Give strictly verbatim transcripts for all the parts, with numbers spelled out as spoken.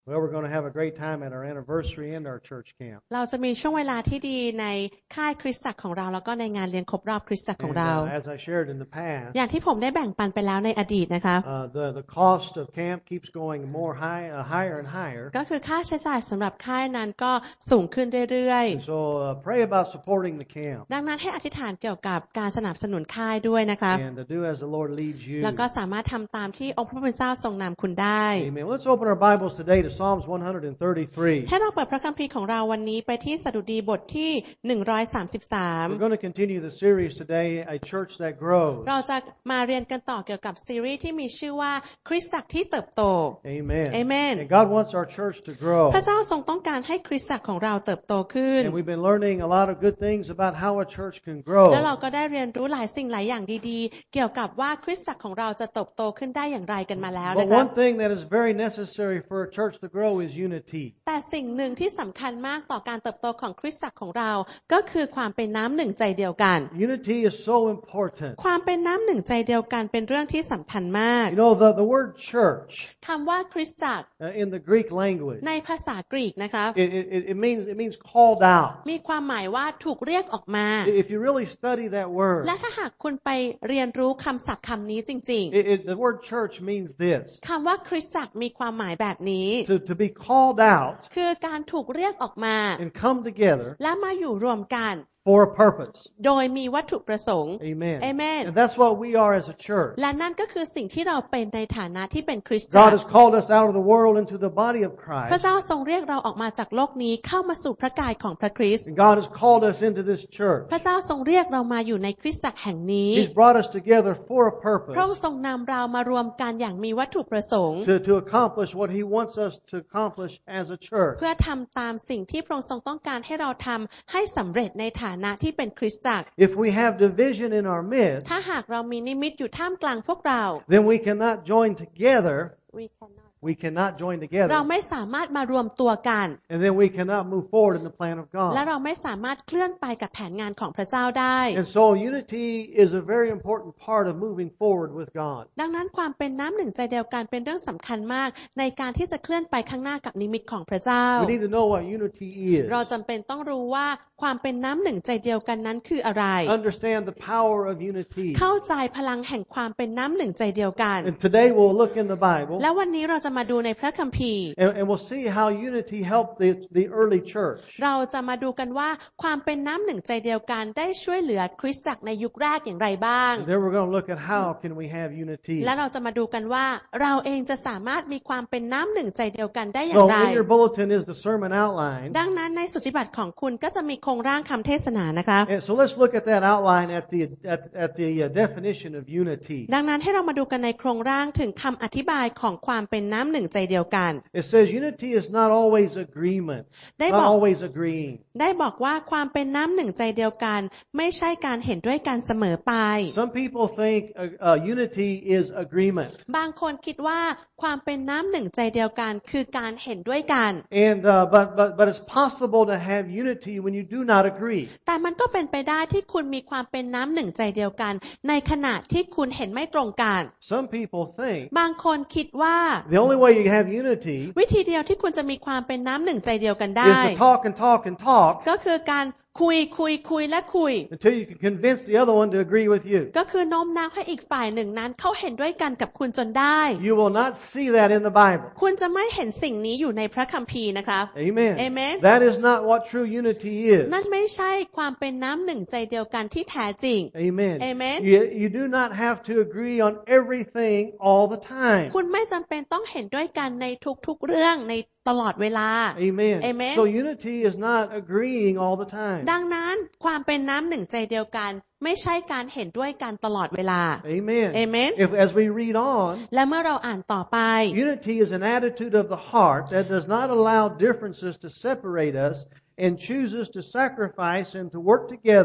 Well, we're going to have a great time at our anniversary and our church camp. เราจะมีช่วงเวลาที่ดีในค่ายคริสตจักรของเราแล้วก็ในงานเลี้ยงครบรอบคริสตจักรของเรา And, uh, as I shared in the past, อย่างที่ผมได้แบ่งปันไปแล้วในอดีตนะคะ uh, the the cost of camp keeps going more high, uh, higher and higher. ก็คือค่าใช้จ่ายสำหรับค่ายนั้นก็สูงขึ้นเรื่อยๆ And so uh, pray about supporting the camp. ดังนั้นให้อธิษฐานเกี่ยวกับการสนับสนุนค่ายด้วยนะคะ And to do as the Lord leads you. แล้วก็สามารถทำตามที่องค์พระผู้เป็นเจ้าทรงนำคุณได้ Amen. Let's open our Bibles today to Psalms one thirty-three. ให้เราเปิดพระคัมภีร์ของเราวันนี้ไปที่สดุดีบทที่หนึ่งร้อยสามสิบสาม We're going to continue the series today, A Church That Grows. เราจะมาเรียนกันต่อเกี่ยวกับซีรีส์ที่มีชื่อว่าคริสตจักรที่เติบโต Amen. Amen. And God wants our church to grow. พระเจ้าทรงต้องการให้คริสตจักรของเราเติบโตขึ้น And we've been learning a lot of good things about how a church can grow. แล้วเราก็ได้เรียนรู้หลายสิ่งหลายอย่างดีๆเกี่ยวกับว่าคริสตจักรของเราจะเติบโตขึ้นได้อย่างไรกันมาแล้ว But นะคะ one thing that is very necessary for a church to grow is unity. แต่สิ่งหนึ่งที่สำคัญมากต่อการเติบโตของคริสตจักรของเราก็คือความเป็นน้ำหนึ่งใจเดียวกัน Unity is so important. ความเป็นน้ำหนึ่งใจเดียวกันเป็นเรื่องที่สำคัญมาก You know, the, the word church คำว่าคริสตจักร uh, in the Greek language, ในภาษากรีกนะคะ it, it, it means it means called out. มีความหมายว่าถูกเรียกออกมา If you really study that word, และถ้าหากคุณไปเรียนรู้คำศัพท์คำนี้จริง it, it, the word church means this: ๆคำว่าคริสตจักรมีความหมายแบบนี้ to to be called out คือการถูกเรียกออกมา and come together และมาอยู่รวมกัน for a purpose. โดยมีวัตถุประสงค์ Amen. Amen. And that's what we are as a church. และนั่นก็คือสิ่งที่เราเป็นในฐานะที่เป็นคริสตจั God กร has called us out of the world into the body of พระ Christ. เจ้าทรงเรียกเราออกมาจากโลกนี้เข้ามาสู่พระกายของพระคริสต์ And God has called us into this church. พระเจ้าทรงเรียกเรามาอยู่ในคริสตจักรแห่งนี้ He's brought us together for a พระอง purpose, ค์ทรงนำเรามารวมกันอย่างมีวัตถุประสงค์ to, to accomplish what He wants us to accomplish as a church. เพื่อทำตามสิ่งที่พระองค์ทรงต้องการให้เราทำให้สำเร็จในฐานะที่เป็นคริสตจักร If we have division in our midst, ถ้าหากเรามีนิมิตอยู่ท่ามกลางพวกเรา then we cannot join together. We cannot. We cannot join เรา together, ไม่สามารถมารวมตัวกัน and then we cannot move forward in the plan of และ God. เราไม่สามารถเคลื่อนไปกับแผนงานของพระเจ้าได้ And so unity is a very important part of moving forward with God. ดังนั้นความเป็นน้ำหนึ่งใจเดียวกันเป็นเรื่องสำคัญมากในการที่จะเคลื่อนไปข้างหน้ากับนิมิตของพระเจ้า We need to know what unity is. เราจำเป็นต้องรู้ว่าความเป็นน้ำหนึ่งใจเดียวกันนั้นคืออะไร Understand the power of unity. เข้าใจพลังแห่งความเป็นน้ำหนึ่งใจเดียวกัน And today we'll look in the Bible, และวันนี้เราจะมาดูในพระคัมภีร์ and, and we'll see how unity helped the, the early church. เราจะมาดูกันว่าความเป็นน้ำหนึ่งใจเดียวกันได้ช่วยเหลือคริสตจักรในยุคแรกอย่างไรบ้าง And then we're going to look at how can we have unity. และเราจะมาดูกันว่าเราเองจะสามารถมีความเป็นน้ำหนึ่งใจเดียวกันได้อย่าง So ไร in your bulletin is the sermon outline. ดังนั้นในสุจิบัติของคุณก็จะมีโครงร่างคำเทศนานะคะ And so let's look at that outline at the at, at the uh, definition of unity. ดังนั้นให้เรามาดูกันในโครงร่างถึงคำอธิบายของความเป็นน้ำหนึ่งใจเดียวกัน It says unity is not always agreement. ได้ Not บอก always agreeing. ได้บอกว่าความเป็นน้ำหนึ่งใจเดียวกันไม่ใช่การเห็นด้วยกันเสมอไป Some people think uh, uh, unity is agreement. บางคนคิดว่าความเป็นน้ำหนึ่งใจเดียวกันคือการเห็นด้วยกัน And uh, but but but it's possible to have unity when you do not agree. แต่มันก็เป็นไปได้ที่คุณมีความเป็นน้ำหนึ่งใจเดียวกันในขณะที่คุณเห็นไม่ตรงกัน Some people think บางคนคิดว่า the only way you have unity วิธีเดียวที่คุณจะมีความเป็นน้ำหนึ่งใจเดียวกันได้ is to talk and talk and talk ก็คือการคุยคุยคุยและคุย until you can convince the other one to agree with you. ก็คือโน้มน้าวให้อีกฝ่ายหนึ่งนั้นเขาเห็นด้วยกันกับคุณจนได้ You will not see that in the Bible. คุณจะไม่เห็นสิ่งนี้อยู่ในพระคัมภีร์นะคะ Amen. Amen. That is not what true unity is. นั่นไม่ใช่ความเป็นน้ำหนึ่งใจเดียวกันที่แท้จริง Amen. Amen. You, you do not have to agree on everything all the time. คุณไม่จำเป็นต้องเห็นด้วยกันในทุกๆเรื่องในตลอดเวลา Amen. Amen. So unity is not agreeing all the time. ดังนั้นความเป็นน้ำหนึ่งใจเดียวกันไม่ใช่การเห็นด้วยกันตลอดเวลา Amen. Amen. If as we read on, และเมื่อเราอ่านต่อไป unity is an attitude of the heart that does not allow differences to separate us and chooses to sacrifice and to work together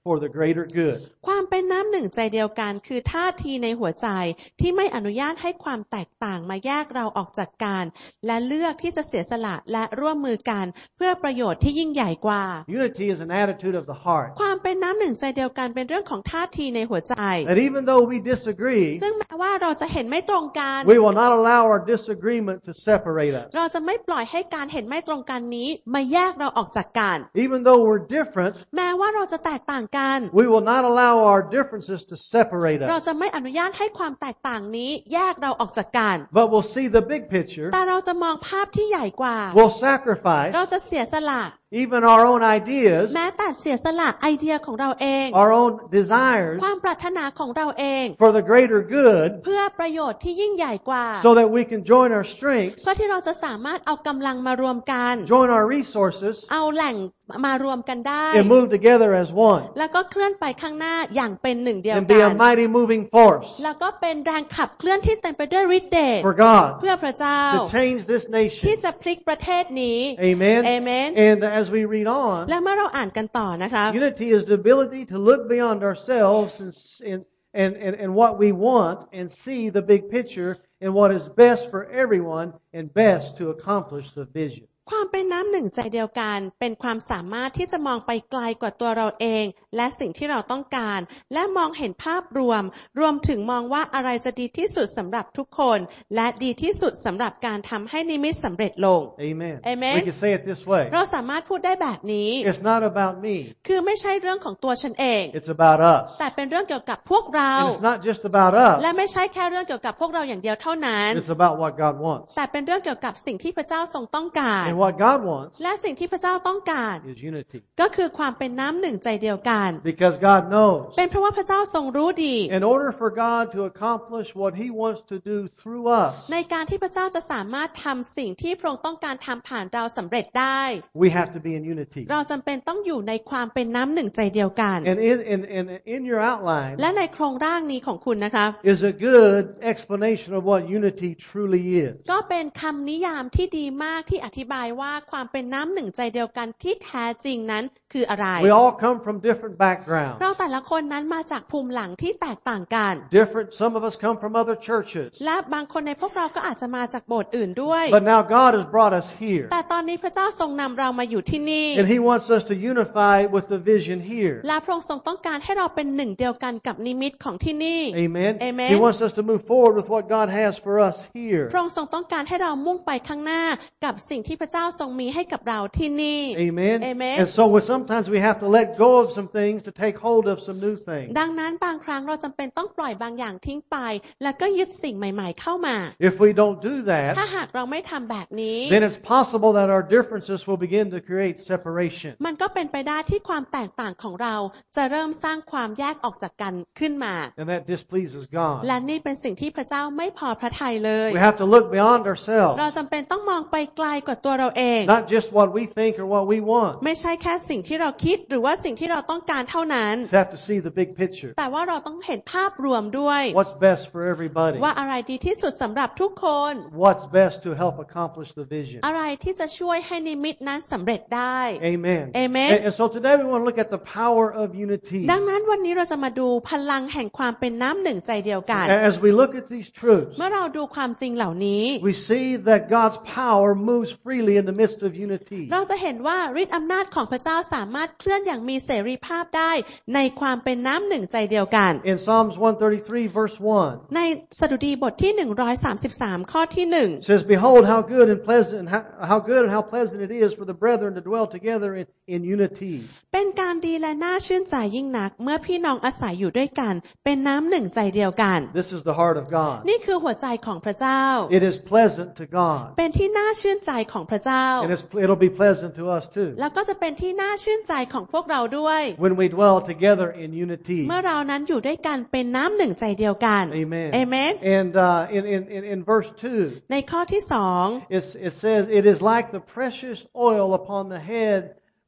for the greater good. ความเป็นน้ำหนึ่งใจเดียวกันคือท่าทีในหัวใจที่ไม่อนุญาตให้ความแตกต่างมาแยกเราออกจากกันและเลือกที่จะเสียสละและร่วมมือกันเพื่อประโยชน์ที่ยิ่งใหญ่กว่า Unity is an attitude of the heart. ความเป็นน้ำหนึ่งใจเดียวกันเป็นเรื่องของท่าทีในหัวใจ That even though we disagree, ซึ่งแม้ว่าเราจะเห็นไม่ตรงกัน we will not allow our disagreement to separate us. เราจะไม่ปล่อยให้การเห็นไม่ตรงกันนี้มาแยกเราออกจากกัน Even though we're different, แม้ว่าเราจะแตกต่างกัน we will not allow our differences to separate เรา us. จะไม่อนุญาตให้ความแตกต่างนี้แยกเราออกจากกัน But we'll see the big picture. แต่เราจะมองภาพที่ใหญ่กว่า We'll sacrifice เราจะเสียสละ even our own ideas, แม้แต่เสียสละไอเดียของเราเอง our own desires ความปรารถนาของเราเอง for the greater good, เพื่อประโยชน์ที่ยิ่งใหญ่กว่า so that we can join our strengths, เพื่อที่เราจะสามารถเอากำลังมารวมกัน join our resources, เอาแหล่งมารวมกันได้ and move together as one, แล้วก็เคลื่อนไปข้างหน้าอย่างเป็นหนึ่งเดียว and กั be น a mighty moving force แล้วก็เป็นแรงขับเคลื่อนที่เต็มไปด้วยฤทธิ์เดช for God เพื่อพระเจ้า to change this ที่ nation. จะพลิกประเทศนี้ Amen. Amen. And as we read on, และเมื่อเราอ่านกันต่อนะครับ unity is the ability to look beyond ourselves and, and, and, and, and what we want and see the big picture and what is best for everyone and best to accomplish the vision. ความเป็นน้ำหนึ่งใจเดียวกันเป็นความสามารถที่จะมองไปไกลกว่าตัวเราเองและสิ่งที่เราต้องการและมองเห็นภาพรวมรวมถึงมองว่าอะไรจะดีที่สุดสำหรับทุกคนและดีที่สุดสำหรับการทำให้นิมิตสำเร็จลง Amen. Amen. We can say it this way. เราสามารถพูดได้แบบนี้ It's not about me. คือไม่ใช่เรื่องของตัวฉันเอง It's about us. แต่เป็นเรื่องเกี่ยวกับพวกเรา And it's not just about us. และไม่ใช่แค่เรื่องเกี่ยวกับพวกเราอย่างเดียวเท่านั้น It's about what God wants. แต่เป็นเรื่องเกี่ยวกับสิ่งที่พระเจ้าทรงต้องการ And what God wants และสิ่งที่พระเจ้าต้องการ is unity. ก็คือความเป็นน้ำหนึ่งใจเดียวกัน Because God knows. เป็นเพราะว่าพระเจ้าทรงรู้ดี In order for God to accomplish what He wants to do through us, ในการที่พระเจ้าจะสามารถทำสิ่งที่พระองค์ต้องการทำผ่านเราสำเร็จได้ we have to be in unity. เราจำเป็นต้องอยู่ในความเป็นน้ำหนึ่งใจเดียวกัน And in, in, in, in your outline และในโครงร่างนี้ของคุณนะคะ is a good explanation of what unity truly is. ก็เป็นคำนิยามที่ดีมากที่อธิบายว่าความเป็นน้ำหนึ่งใจเดียวกันที่แท้จริงนั้นคืออะไร We all come from different backgrounds. เราแต่ละคนนั้นมาจากภูมิหลังที่แตกต่างกัน Different. Some of us come from other churches. และบางคนในพวกเราก็อาจจะมาจากโบสถ์อื่นด้วย But now God has brought us here. แต่ตอนนี้พระเจ้าทรงนำเรามาอยู่ที่นี่ And He wants us to unify with the vision here. และพระองค์ทรงต้องการให้เราเป็นหนึ่งเดียวกันกับนิมิตของที่นี่ Amen. Amen. He wants us to move forward with what God has for us here. พระองค์ทรงต้องการให้เรามุ่งไปข้างหน้ากับสิ่งที่พระเจ้าทรงมีให้กับเราที่นี่ Amen. Amen. And so we sometimes we have to let go of some things to take hold of some new things. ดังนั้นบางครั้งเราจำเป็นต้องปล่อยบางอย่างทิ้งไปแล้วก็ยึดสิ่งใหม่ ๆ เข้ามา If we don't do ถ้า that, หากเราไม่ทำแบบนี้ then it's possible that our differences will begin to create separation. มันก็เป็นไปได้ที่ความแตกต่างของเราจะเริ่มสร้างความแยกออกจากกันขึ้นมา And that displeases God. และนี่เป็นสิ่งที่พระเจ้าไม่พอพระทัยเลย We have to look beyond เรา ourselves. จำเป็นต้องมองไปไกลกว่าตัวเราเอง Not just what we think or what we want. ไม่ใช่แค่สิ่งที่เราคิดหรือว่าสิ่งที่เราต้องการเท่านั้น We have to see the big picture. แต่ว่าเราต้องเห็นภาพรวมด้วย What's best for everybody. ว่าอะไรดีที่สุดสำหรับทุกคน What's best to help accomplish the vision. อะไรที่จะช่วยให้นิมิตนั้นสำเร็จได้ Amen. Amen. And, and so today we want to look at the power of unity. ดังนั้นวันนี้เราจะมาดูพลังแห่งความเป็นน้ำหนึ่งใจเดียวกัน As we look at these truths, เมื่อเราดูความจริงเหล่านี้ we see that God's power moves freely in the midst of unity. เราจะเห็นว่าฤทธิ์อำนาจของพระเจ้าสามารถเคลื่อนอย่างมีเสรีภาพได้ในความเป็นน้ำหนึ่งใจเดียวกัน In Psalms one thirty-three verse one, ในสดุดีบทที่หนึ่งร้อยสามสิบสามข้อที่หนึ่ง it says, "Behold how good and pleasant how, how good and how pleasant it is for the brethren to dwell together in, in unity." เป็นการดีและน่าชื่นใจยิ่งนักเมื่อพี่น้องอาศัยอยู่ด้วยกันเป็นน้ำหนึ่งใจเดียวกัน This is the heart of God. นี่คือหัวใจของพระเจ้า It is pleasant to God. เป็นที่น่าชื่นใจของพระเจ้า And it's, it'll be pleasant to us too. แล้วก็จะเป็นที่น่าชื่นใจของพวกเราด้วย When we dwell together in unity. เมื่อเรานั้นอยู่ด้วยกันเป็นน้ำหนึ่งใจเดียวกัน Amen. Amen. And uh, in, in, in, in verse two, ในข้อที่สอง it's, it says, "It is like the precious oil upon the head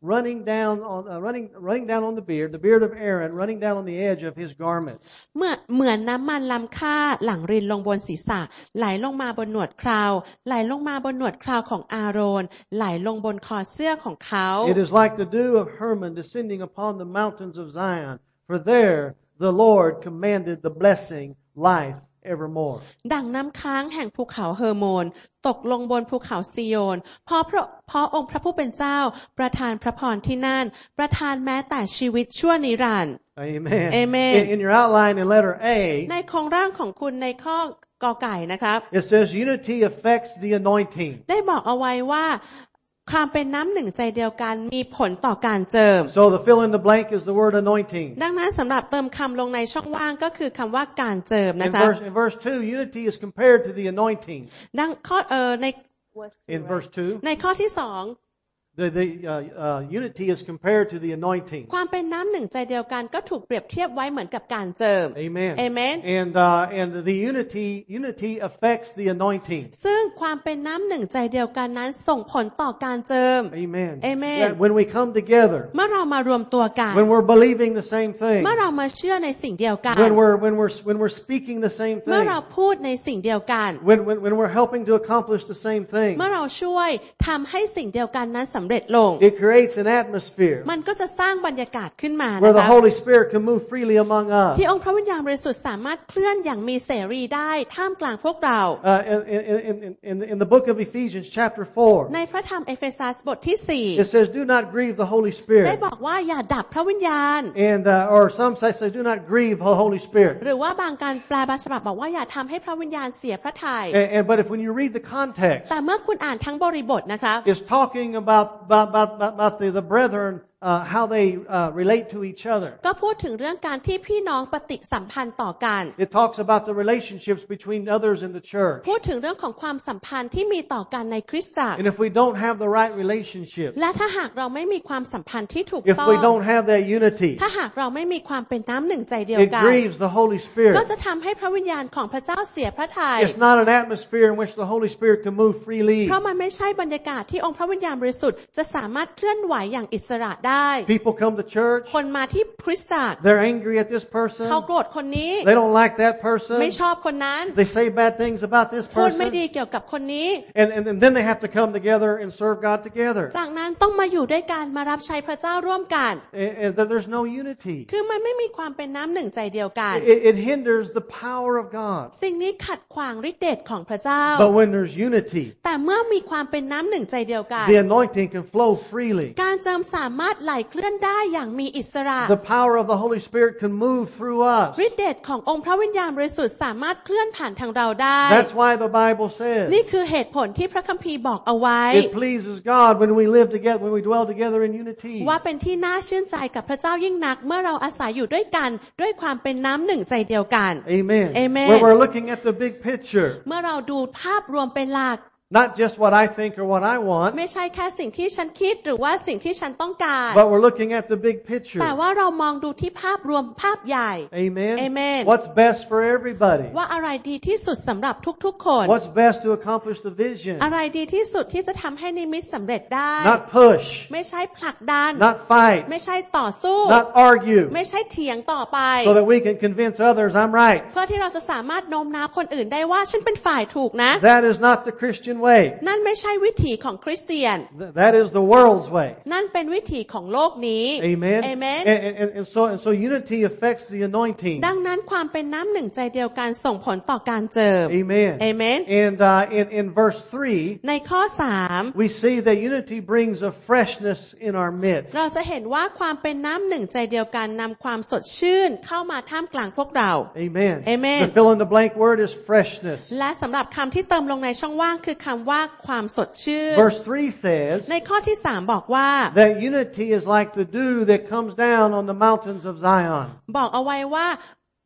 running down on uh, running running down on the beard, the beard of Aaron, running down on the edge of his garment. เมื่อเหมือนน้ำมันล้ำค่าหลั่งรินลงบนศีรษะไหลลงมาบนหนวดเคราไหลลงมาบนหนวดเคราของอาโรนไหลลงบนคอเสื้อของเขา It is like the dew of Hermon descending upon the mountains of Zion, for there the Lord commanded the blessing, life evermore. ดังน้ำค้างแห่งภูเขาเฮอร์โมนตกลงบนภูเขาซิโยนเพราะเพราะองค์พระผู้เป็นเจ้าประทานพระพรที่นั่นประทานแม้แต่ชีวิตชั่วนิรันดร์ Amen. Amen. In, in your outline in letter A, ในโครงร่างของคุณในข้อกอไก่นะครับ it says unity affects the anointing. ได้บอกเอาไว้ว่าความเป็นน้ำหนึ่งใจเดียวกันมีผลต่อการเจิม So the fill in the blank is the word anointing. ดังนั้นสำหรับเติมคำลงในช่องว่างก็คือคำว่าการเจิมนะ In คะ verse, in verse two, unity is compared to the anointing. ดังข้อเออใน In verse two, ในข้อที่สอง the, the uh, uh, unity is compared to the anointing. ความเป็นน้ำหนึ่งใจเดียวกันก็ถูกเปรียบเทียบไว้เหมือนกับการเจิม Amen. Amen. And uh, and the unity unity affects the anointing. ซึ่งความเป็นน้ำหนึ่งใจเดียวกันนั้นส่งผลต่อการเจิม Amen. Amen. That when we come together, เมื่อเรามารวมตัวกัน when we're believing the same thing, เมื่อเรามาเชื่อในสิ่งเดียวกัน when we're when we're when we're speaking the same เมื่อ thing, เราพูดในสิ่งเดียวกัน when when when we're helping to accomplish the same thing, เมื่อเราช่วยทำให้สิ่งเดียวกันนั้นสำเร็จลง it creates an atmosphere มันก็จะสร้างบรรยากาศขึ้นมา where นะ the คะ Holy Spirit can move freely among us. ที่องค์พระวิญญาณบริสุทธิ์สามารถเคลื่อนอย่างมีเสรีได้ท่ามกลางพวกเรา Uh, in, in, in, in, in the book of Ephesians, chapter four, ในพระธรรมเอเฟซัสบทที่สี่ it says, "Do not grieve the Holy ได้ Spirit." บอกว่าอย่าดับพระวิญญาณ And uh, or some say, say, "Do not grieve the Holy Spirit." หรือว่าบางการแปลบางฉบับบอกว่าอย่าทำให้พระวิญญาณเสียพระทัย And, and but if when you read the context, แต่เมื่อคุณอ่านทั้งบริบทนะครับ it's talking about about about, about the, the brethren. Uh, how they uh, relate to each other. ก็พูดถึงเรื่องการที่พี่น้องปฏิสัมพันธ์ต่อกัน It talks about the relationships between others in the church. พูดถึงเรื่องของความสัมพันธ์ที่มีต่อกันในคริสตจักร And if we don't have the right relationships, และถ้าหากเราไม่มีความสัมพันธ์ที่ถูก if ต้อง we don't have that unity, ถ้าหากเราไม่มีความเป็นน้ำหนึ่งใจเดียว it กัน grieves the Holy ก็ Spirit. จะทำให้พระวิญญาณของพระเจ้าเสียพระทัย It's not an atmosphere in which the Holy Spirit can move freely. เพราะมันไม่ใช่บรรยากาศที่องค์พระวิญญาณบริสุทธิ์จะสามารถเคลื่อนไหวอย่างอิสระได้ People come to church. คนมาที่คริสตจักร They're angry at this person. เขาโกรธคนนี้ They don't like that person. ไม่ชอบคนนั้น They say bad things about this พูดไม่ person. ดีเกี่ยวกับคนนี้ And, and, and then they have to come together and serve God together. จากนั้นต้องมาอยู่ด้วยกันมารับใช้พระเจ้าร่วมกัน And, and there's no unity. คือมันไม่มีความเป็นน้ำหนึ่งใจเดียวกัน It, it hinders the power of God. สิ่งนี้ขัดขวางฤทธิ์เดชของพระเจ้า But when there's unity, แต่เมื่อมีความเป็นน้ำหนึ่งใจเดียวกัน the anointing can flow freely. การเจิมสามารถไหลเคลื่อนได้อย่างมีอิสระ The power of the Holy Spirit can move through us. ฤทธิ์เดชขององค์พระวิญญาณบริสุทธิ์สามารถเคลื่อนผ่านทางเราได้ That's why the Bible นี่ says คือเหตุผลที่พระคัมภีร์บอกเอาไว้ it pleases God when we live together, when we dwell together in unity. ว่าเป็นที่น่าชื่นใจกับพระเจ้ายิ่งนักเมื่อเราอาศัยอยู่ด้วยกันด้วยความเป็นน้ำหนึ่งใจเดียวกัน Amen. Amen. When we're looking at the big picture, เมื่อเราดูภาพรวมเป็นหลัก not just what I think or what I want, ไม่ใช่แค่สิ่งที่ฉันคิดหรือว่าสิ่งที่ฉันต้องการ but we're looking at the big picture. แต่ว่าเรามองดูที่ภาพรวมภาพใหญ่ Amen. Amen. What's best for everybody? ว่าอะไรดีที่สุดสำหรับทุกๆคน What's best to accomplish the vision? อะไรดีที่สุดที่จะทำให้นิมิตสำเร็จได้ Not push, ไม่ใช่ผลักดัน not fight, ไม่ใช่ต่อสู้ not argue, ไม่ใช่เถียงต่อไป so that we can convince others I'm right. เพื่อที่เราจะสามารถโน้มน้าวคนอื่นได้ว่าฉันเป็นฝ่ายถูกนะ That is not the Christian way. นั่นไม่ใช่วิถีของคริสเตียน Th- That is the world's way. นั่นเป็นวิถีของโลกนี้ Amen. Amen. And, and, and so and so unity affects the anointing. ดังนั้นความเป็นน้ำหนึ่งใจเดียวกันส่งผลต่อการเจิม Amen. Amen. And uh, in in verse three, ในข้อสาม we see that unity brings a freshness in our midst. เราจะเห็นว่าความเป็นน้ำหนึ่งใจเดียวกันนำความสดชื่นเข้ามาท่ามกลางพวกเรา Amen. Amen. The fill in the blank word is freshness. และสำหรับคำที่เติมลงในช่องว่างคือคำว่าความสดชื่น Verse three says ในข้อที่สามบอกว่า that unity is like the dew that comes down on the mountains of Zion. บอกเอาไว้ว่า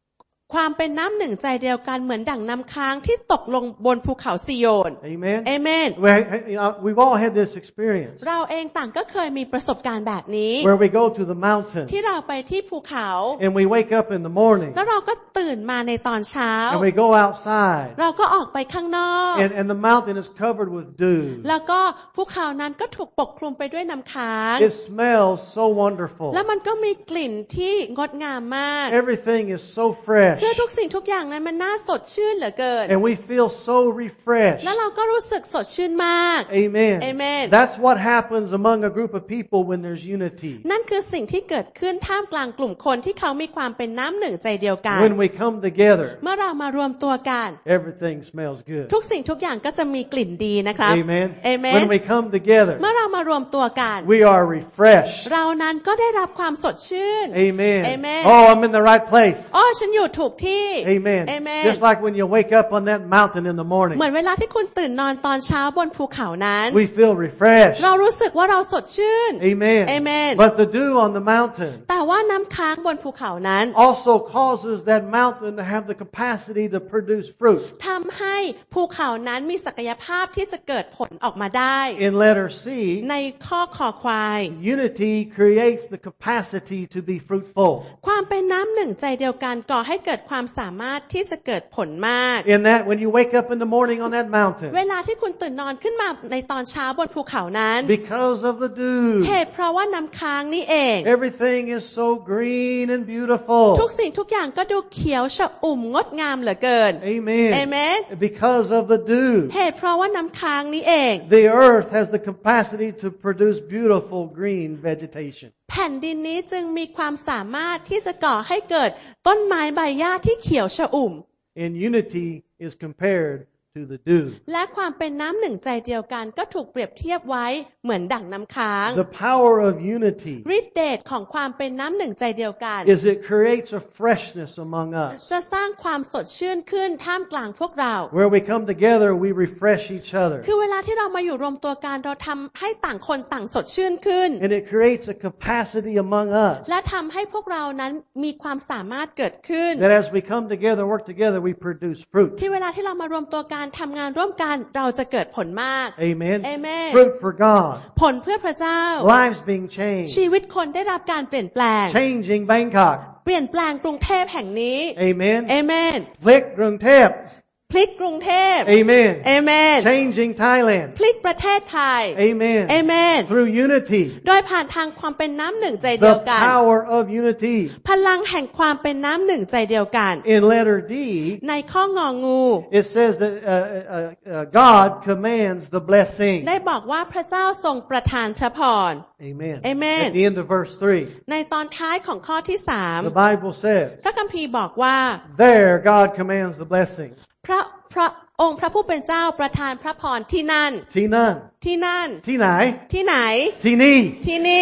ความเป็นน้ำหนึ่งใจเดียวกันเหมือนดั่งน้ำค้างที่ตกลงบนภูเขาซิโยน Amen. เอเมน We, you know, we've all had this experience เราเองต่างก็เคยมีประสบการณ์แบบนี้ where we go to the mountain ที่เราไปที่ภูเขา and we wake up in the morning แล้วเราก็ตื่นมาในตอนเช้า and we go outside เราก็ออกไปข้างนอก and, and the mountain is covered with dew. แล้วก็ภูเขานั้นก็ถูกปกคลุมไปด้วยน้ำค้าง It smells so wonderful. แล้วมันก็มีกลิ่นที่งดงามมาก Everything is so fresh เพื่อทุกสิ่งทุกอย่างนั้นมันน่าสดชื่นเหลือเกิน and we feel so refreshed. แล้วเราก็รู้สึกสดชื่นมาก Amen. Amen. That's what happens among a group of people when there's unity. นั่นคือสิ่งที่เกิดขึ้นท่ามกลางกลุ่มคนที่เขามีความเป็นน้ำหนึ่งใจเดียวกัน When we come together, เมื่อเรามารวมตัวกัน everything smells good. ทุกสิ่งทุกอย่างก็จะมีกลิ่นดีนะครับ Amen. Amen. When we come together, เมื่อเรามารวมตัวกัน we are refreshed. เรานั้นก็ได้รับความสดชื่น Amen. Amen. Oh, I'm in the right place. อ๋อฉันอยู่ถูกที่ Amen. Amen. Just like when you wake up on that mountain in the morning, เหมือนเวลาที่คุณตื่นนอนตอนเช้าบนภูเขานั้น we feel refreshed. เรารู้สึกว่าเราสดชื่น Amen. Amen. But the dew on the mountain แต่ว่าน้ำค้างบนภูเขานั้น also causes that mountain to have the capacity to produce fruit. ทำให้ภูเขานั้นมีศักยภาพที่จะเกิดผลออกมาได้ In letter C, ในข้อคอควาย unity creates the capacity to be fruitful. ความเป็นน้ำหนึ่งใจเดียวกันก่อให้เกิดความสามารถที่จะเกิดผลมาก In that, when you wake up in the morning on that mountain, เวลาที่คุณตื่นนอนขึ้นมาในตอนเช้าบนภูเขานั้น because of the dew, เหตุเพราะว่าน้ำค้างนี่เอง everything is so green and beautiful. ทุกสิ่งทุกอย่างก็ดูเขียวชอุ่มงดงามเหลือเกิน Amen. Amen. Because of the dew, เหตุเพราะว่าน้ำค้างนี้เอง the earth has the capacity to produce beautiful green vegetation. แผ่นดินนี้จึงมีความสามารถที่จะก่อให้เกิดต้นไม้ใบหญ้าที่เขียวชอุ่ม And unity is compared to the dew. และความเป็นน้ำหนึ่งใจเดียวกันก็ถูกเปรียบเทียบไว้เหมือนดั่งน้ำค้าง The power of unity ฤทธิเดชของความเป็นน้ำหนึ่งใจเดียวกัน is it creates a freshness among us. จะสร้างความสดชื่นขึ้นท่ามกลางพวกเรา Where we come together, we refresh each other. คือเวลาที่เรามาอยู่รวมตัวกันเราทำให้ต่างคนต่างสดชื่นขึ้น And it creates a capacity among us. และทำให้พวกเรานั้นมีความสามารถเกิดขึ้น That as we come together, work together, we produce fruit. ที่เวลาที่เรามารวมตัวกันทำงานร่วมกันเราจะเกิดผลมาก Amen. Amen. Fruit for God. ผลเพื่อพระเจ้า Lives being changed. ชีวิตคนได้รับการเปลี่ยนแปลง Changing Bangkok. เปลี่ยนแปลงกรุงเทพแห่งนี้ Amen. เอเมน Flick Grungtep. พลิกกรุงเทพ Amen. เอเมน Changing Thailand. พลิกประเทศไทย Amen. เอเมน Through unity. โดยผ่านทางความเป็นน้ำหนึ่งใจเดียว The กัน power of unity. พลังแห่งความเป็นน้ำหนึ่งใจเดียวกัน In letter D, ในข้ององู it says that uh, uh, uh, God commands the blessing. ได้บอกว่าพระเจ้าทรงประทานพระพร Amen. Amen. At the end of verse three, ในตอนท้ายของข้อที่สาม the Bible says, พระคัมภีร์บอกว่า there God commands the blessing. พระพระองค์พระผู้เป็นเจ้าประทานพระพรที่นั่น Tinan. ที่นั่น Tinai. ที่ไหน Tini. ที่นี่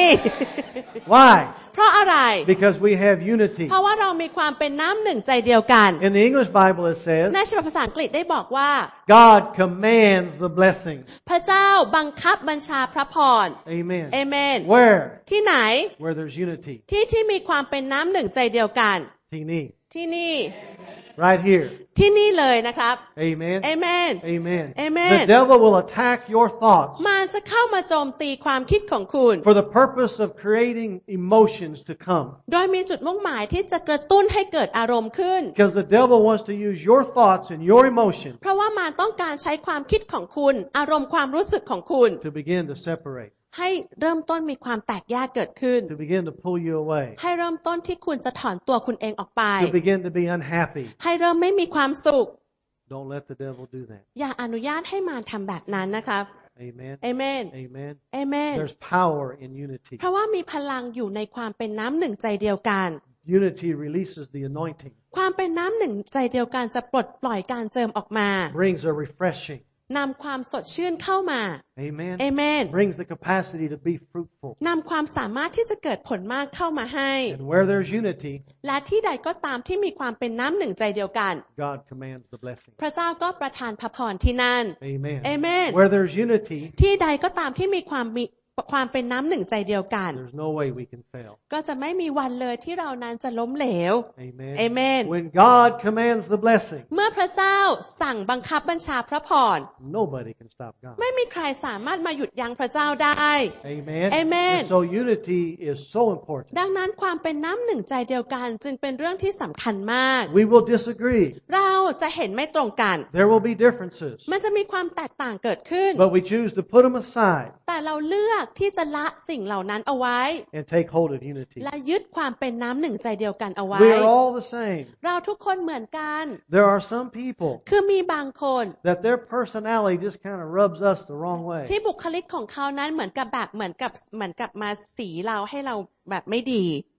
Why? เพราะอะไร Because we have unity. เพราะว่าเรามีความเป็นน้ำหนึ่งใจเดียวกัน In the English Bible it ใน says, ฉบับภาษาอังกฤษได้บอกว่า God commands the blessing. พระเจ้าบังคับบัญชาพระพร Amen. เอเมน Where? ที่ไหน Where there's unity. ที่ที่มีความเป็นน้ำหนึ่งใจเดียวกัน Tini. ที่นี่ Right here. ที่นี่เลยนะครับ Amen. เอเมน Amen. Amen. The devil will attack your thoughts มันจะเข้ามาโจมตีความคิดของคุณ for the purpose of creating emotions to come. โดยมีจุดมุ่งหมายที่จะกระตุ้นให้เกิดอารมณ์ขึ้น Because the devil wants to use your thoughts and your emotions เพราะว่ามันต้องการใช้ความคิดของคุณ อารมณ์ความรู้สึกของคุณ to begin to separate, ให้เริ่มต้นมีความแตกแยกเกิดขึ้น to begin to pull you away, ให้เริ่มต้นที่คุณจะถอนตัวคุณเองออกไป to begin to be unhappy. ให้เริ่มไม่มีความสุข Don't let the devil do that. อย่าอนุญาตให้มารทำแบบนั้นนะครับ Amen. เอเมน Amen. เอเมน There's power in unity. เพราะว่ามีพลังอยู่ในความเป็นน้ำหนึ่งใจเดียวกัน Unity releases the anointing, ความเป็นน้ำหนึ่งใจเดียวกันจะปลดปล่อยการเจิมออกมา brings a refreshing. นำความสดชื่นเข้ามา Amen. เอเมน Brings the capacity to be fruitful. นำความสามารถที่จะเกิดผลมากเข้ามาให้ And where there's unity, และที่ใดก็ตามที่มีความเป็นน้ำหนึ่งใจเดียวกัน God commands the blessing. พระเจ้าก็ประทานพระพรที่นั่น Amen. Amen. Where there's unity, ที่ใดก็ตามที่มีความมีความเป็นน้ำหนึ่งใจเดียวกัน there's no way we can fail. ก็จะไม่มีวันเลยที่เรานั้นจะล้มเหลว Amen. Amen. When God commands the blessing, เมื่อพระเจ้าสั่งบังคับบัญชาพระพร nobody can stop God. ไม่มีใครสามารถมาหยุดยั้งพระเจ้าได้ Amen. Amen. And so unity is so important. ดังนั้นความเป็นน้ำหนึ่งใจเดียวกันจึงเป็นเรื่องที่สำคัญมาก We will disagree. เราจะเห็นไม่ตรงกัน There will be differences. มันจะมีความแตกต่างเกิดขึ้น But we choose to put them aside แต่เราเลือกที่จะละสิ่งเหล่านั้นเอาไว้ and take hold of unity. และยึดความเป็นน้ำหนึ่งใจเดียวกันเอาไว้ We are all the same. เราทุกคนเหมือนกัน There are some people คือมีบางคน that their personality just kind of rubs us the wrong way. ที่บุคลิกของเขานั้นเหมือนกับแบบเหมือนกับเหมือนกับมาสีเราให้เราแบบไม่ดี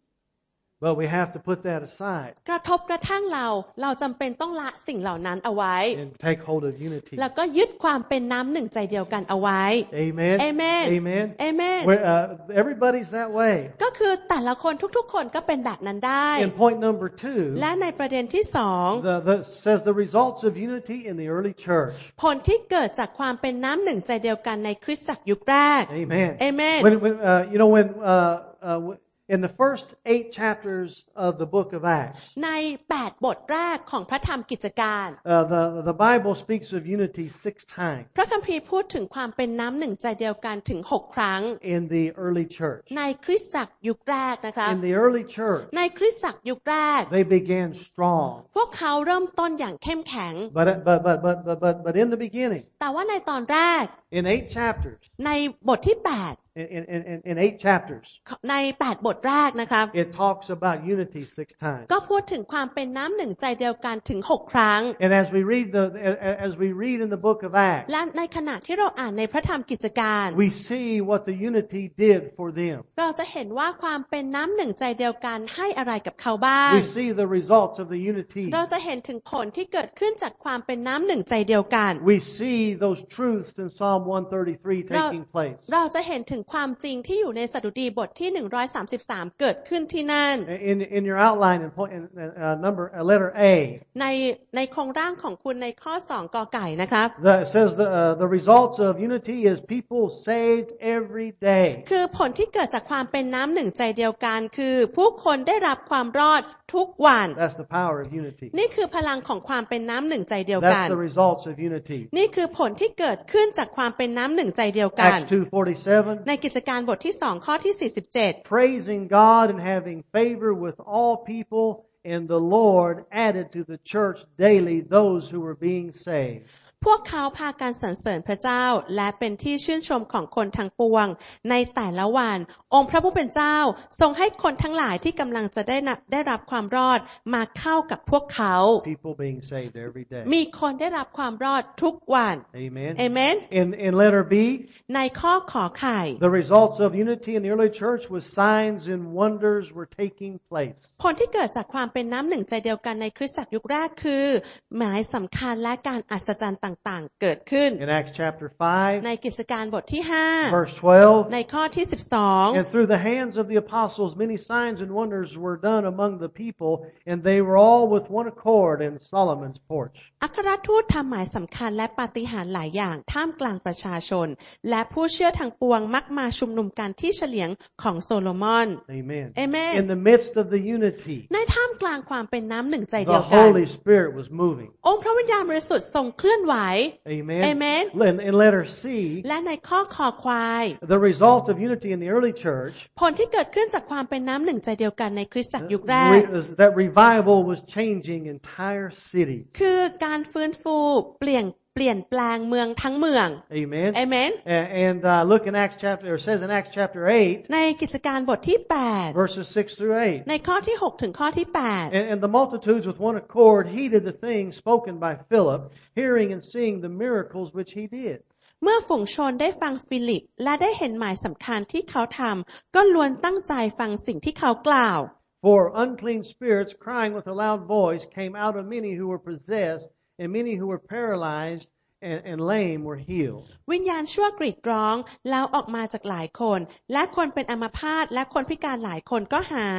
But we have to put that aside กระทบกระทั่งเราเราจำเป็นต้องละสิ่งเหล่านั้นเอาไว้ and take hold of unity. แล้วก็ยึดความเป็นน้ำหนึ่งใจเดียวกันเอาไว้ Amen. Amen. Amen. Amen. We're, uh, everybody's that way. ก็คือแต่ละคนทุกๆคนก็เป็นแบบนั้นได้ And point number two, และในประเด็นที่สอง the, the, says the results of unity in the early church. ผลที่เกิดจากความเป็นน้ำหนึ่งใจเดียวกันในคริสตจักรยุคแรก Amen. Amen. When, when uh, you know when uh, uh, in the first eight chapters of the book of Acts, ในแปดบทแรกของพระธรรมกิจการ uh, the the Bible speaks of unity six times พระคัมภีร์พูดถึงความเป็นน้ำหนึ่งใจเดียวกันถึงหกครั้ง in the early church. ในคริสตจักรยุคแรกนะคะ In the early church, ในคริสตจักรยุคแรก they began strong. พวกเขาเริ่มต้นอย่างเข้มแข็ง But but but but but but, but in the beginning, แต่ว่าในตอนแรก in eight chapters, ในบทที่แปด in in in, in eight chapters, ในแปดบทแรกนะครับ it talks about unity six times. ก็พูดถึงความเป็นน้ำหนึ่งใจเดียวกันถึงหกครั้ง And as we read the as we read in the book of Acts, และในขณะที่เราอ่านในพระธรรมกิจการ we see what the unity did for them. เราจะเห็นว่าความเป็นน้ำหนึ่งใจเดียวกันให้อะไรกับเขาบ้าง We see the results of the unity. เราจะเห็นถึงผลที่เกิดขึ้นจากความเป็นน้ำหนึ่งใจเดียวกัน We see those truths in Psalm one thirty-three taking place. เราจะเห็นถึงความจริงที่อยู่ในสดุดีบทที่หนึ่งร้อยสามสิบสามเกิดขึ้นที่นั่น In in your outline in point in uh, number uh, letter A, ในในโครงร่างของคุณในข้อสองกอไก่นะครับ the, it says the uh, the results of unity is people saved every day. คือผลที่เกิดจากความเป็นน้ำหนึ่งใจเดียวกันคือผู้คนได้รับความรอดทุกวัน That's the power of unity. นี่คือพลังของความเป็นน้ำหนึ่งใจเดียวกัน That's the results of unity. นี่คือผลที่เกิดขึ้นจากความเป็นน้ำหนึ่งใจเดียวกัน Acts two forty-seven. ในกิจการบทที่สองข้อที่สี่สิบเจ็ด Praising God and having favor with all people, and the Lord added to the church daily those who were being saved. พวกเขาพากันสรรเสริญพระเจ้าและเป็นที่ชื่นชมของคนทั้งปวงในแต่ละวันองค์พระผู้เป็นเจ้าทรงให้คนทั้งหลายที่กำลังจะได้ได้รับความรอดมาเข้ากับพวกเขา People being saved every day. มีคนได้รับความรอดทุกวัน Amen. Amen. In in letter B, ในข้อขอไข่ the results of unity in the early church was signs and wonders were taking place. ผลที่เกิดจากความเป็นน้ำหนึ่งใจเดียวกันในคริสตจักรยุคแรกคือหมายสำคัญและการอัศจรรย์ต่างๆเกิดขึ้น In Acts chapter five, ในกิจการบทที่ห้า verse twelve, ในข้อที่สิบสอง and through the hands of the apostles many signs and wonders were done among the people, and they were all with one accord in Solomon's porch. อัครทูตทำหมายสำคัญและปาฏิหาริย์หลายอย่างท่ามกลางประชาชนและผู้เชื่อทางปวงมักมาชุมนุมกันที่เฉลียงของโซโลมอน Amen. Amen. In the midst of the unity, ในท่ามกลางความเป็นน้ำหนึ่งใจเดี the ยวกัน Holy Spirit was moving. องค์พระวิญญาณบริสุทธิ์ทรงเคลื่อนไหว Amen. Amen. In, in letter C, และในข้อคอควาย the result of unity in the early church, ผลที่เกิดขึ้นจากความเป็นน้ำหนึ่งใจเดียวกันในคริสตจักรยุคแรก re- that revival was changing entire cities. คือการฟื้นฟูเปลี่ยนเปลี่ยนแปลงเมืองทั้งเมือง Amen. Amen. And, and uh, look in Acts chapter, or it says in Acts chapter eight, ในกิจการบทที่แปด verses six through eight. ในข้อที่หกถึงข้อที่แปด And, and the multitudes with one accord heeded the things spoken by Philip, hearing and seeing the miracles which he did. เมื่อฝูงชนได้ฟังฟิลิปและได้เห็นหมายสำคัญที่เขาทำก็ล้วนตั้งใจฟังสิ่งที่เขากล่าว For unclean spirits, crying with a loud voice, came out of many who were possessed, and many who were paralyzed and, and lame were healed. วิญญาณชั่วกรีดร้องแล้วออกมาจากหลายคนและคนเป็นอัมพาตและคนพิการหลายคนก็หาย